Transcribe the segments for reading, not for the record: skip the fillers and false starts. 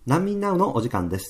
難民ナウのお時間です。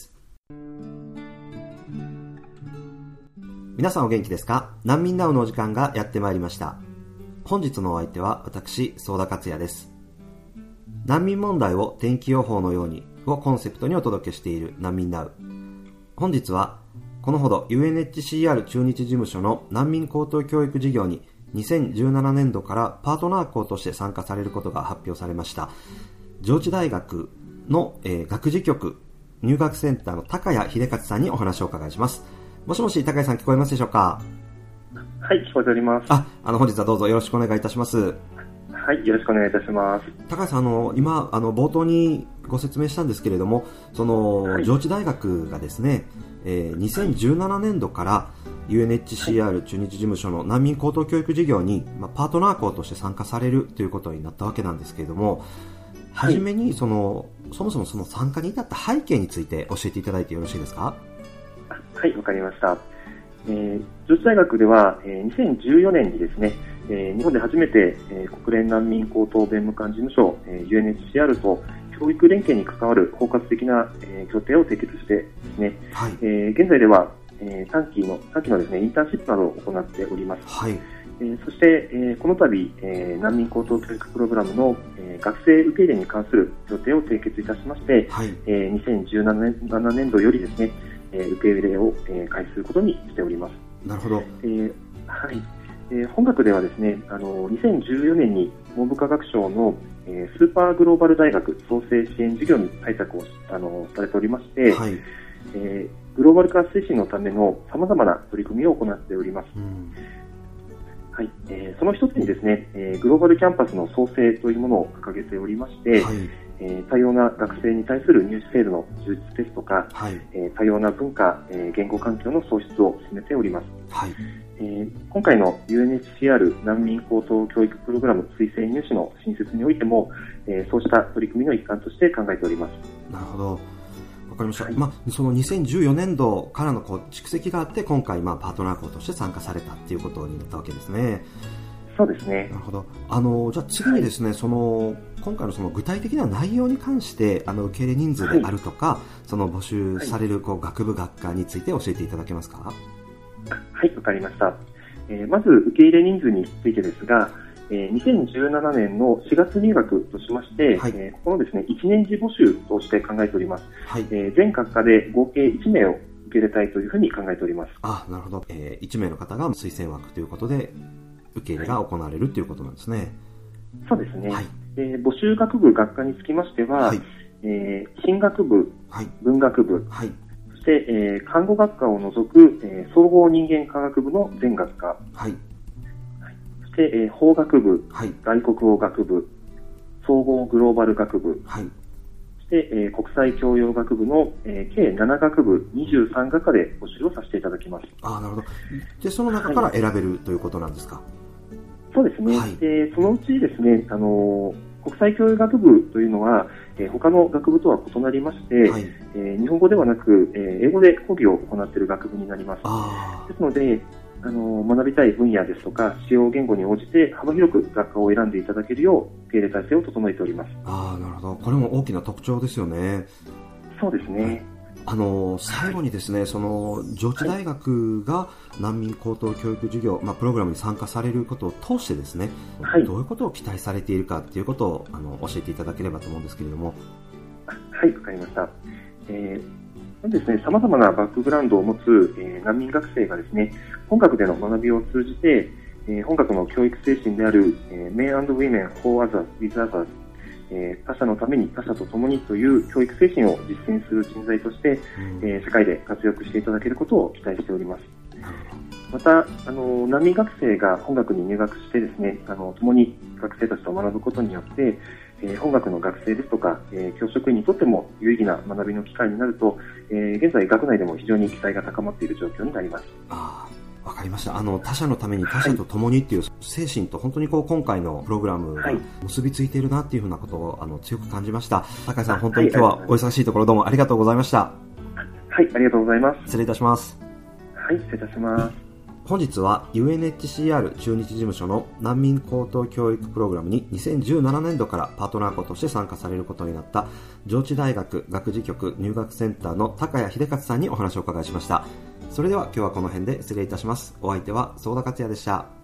皆さんお元気ですか？難民ナウのお時間がやってまいりました。本日のお相手は私、相田克也です。難民問題を天気予報のようにをコンセプトにお届けしている難民ナウ。本日はこのほど UNHCR 駐日事務所の難民高等教育事業に2017年度からパートナー校として参加されることが発表されました上智大学の、学事局入学センターの高谷秀勝さんにお話をお伺いします。もしもし高谷さん、聞こえますでしょうか？ はい、聞こえております。 本日はどうぞよろしくお願いいたします。 はい、よろしくお願いいたします。 高谷さん、今冒頭にご説明したんですけれども、上智大学がですね、2017年度から UNHCR 駐日事務所の難民高等教育事業に、パートナー校として参加されるということになったわけなんですけれども、はじめにそもそもその参加に至った背景について教えていただいてよろしいですか？ はい、わかりました。上智大学では、2014年にですね、日本で初めて、国連難民高等弁務官事務所、UNHCR と教育連携に関わる包括的な、協定を締結してですね、はい、現在では、短期のですね、インターンシップなどを行っております。はい、そして、この度、難民高等教育プログラムの、学生受け入れに関する協定を締結いたしまして、はい、2017年度よりですね、受け入れを、開始することにしております。 なるほど。 はい。本学ではですね、2014年に文部科学省の、スーパーグローバル大学創生支援事業に採択をされておりまして、はい、グローバル化推進のための様々な取り組みを行っております。はい、その一つにですね、グローバルキャンパスの創生というものを掲げておりまして、はい、多様な学生に対する入試制度の充実ですとか、はい、多様な文化、言語環境の創出を進めております。はい、今回の UNHCR 難民高等教育プログラム推薦入試の新設においても、そうした取り組みの一環として考えております。 なるほど、わかりました。はい、その2014年度からの蓄積があって今回パートナー校として参加されたということになったわけですね。 そうですね。 なるほど。じゃあ次にですね、はい、今回のその具体的な内容に関して受け入れ人数であるとか、はい、その募集される学部学科について教えていただけますか？ はい、わかりました。まず受け入れ人数についてですが、2017年の4月入学としまして、はい、ここのですね、1年次募集として考えております。はい、全学科で合計1名を受け入れたいというふうに考えております。 なるほど。1名の方が推薦枠ということで受け入れが行われるということなんですね。はい、 そうですね。はい、募集学部学科につきましては、はい、進学部、はい、文学部、はい、そして、看護学科を除く、総合人間科学部の全学科、はい、そして、法学部、はい、外国語学部、総合グローバル学部、はい、そして、国際教養学部の、計7学部23学科で募集をさせていただきます。 なるほど。で、その中から選べる、はい、ということなんですか？ そうですね。はい、そのうちですね、国際教養学部というのは、他の学部とは異なりまして、はい、日本語ではなく、英語で講義を行っている学部になります。ですので、学びたい分野ですとか使用言語に応じて幅広く学科を選んでいただけるよう受け入れ体制を整えております。 なるほど。これも大きな特徴ですよね。 そうですね。 はい、最後にですね、上智大学が難民高等教育事業、プログラムに参加されることを通してですね、はい、どういうことを期待されているかということを教えていただければと思うんですけれども。 はい、わかりました。ですね、様々なバックグラウンドを持つ、難民学生がですね、本学での学びを通じて、本学の教育精神である、Men and Women for Others with Others、他者のために他者と共にという教育精神を実践する人材として、世界で活躍していただけることを期待しております。また難民学生が本学に入学してですね、共に学生たちと学ぶことによって、本学の学生ですとか、教職員にとっても有意義な学びの機会になると、現在学内でも非常に期待が高まっている状況になります。 わかりました。他者のために他者と共にっていう精神と本当に今回のプログラムが結びついているなっていうふうなことを強く感じました。高井さん、本当に今日はお忙しいところどうもありがとうございました。 はい、ありがとうございます。 失礼いたします。 はい、失礼いたします。 本日は UNHCR 駐日事務所の難民高等教育プログラムに2017年度からパートナー校として参加されることになった上智大学学事局入学センターの高谷秀勝さんにお話をお伺いしました。それでは今日はこの辺で失礼いたします。お相手は相田克也でした。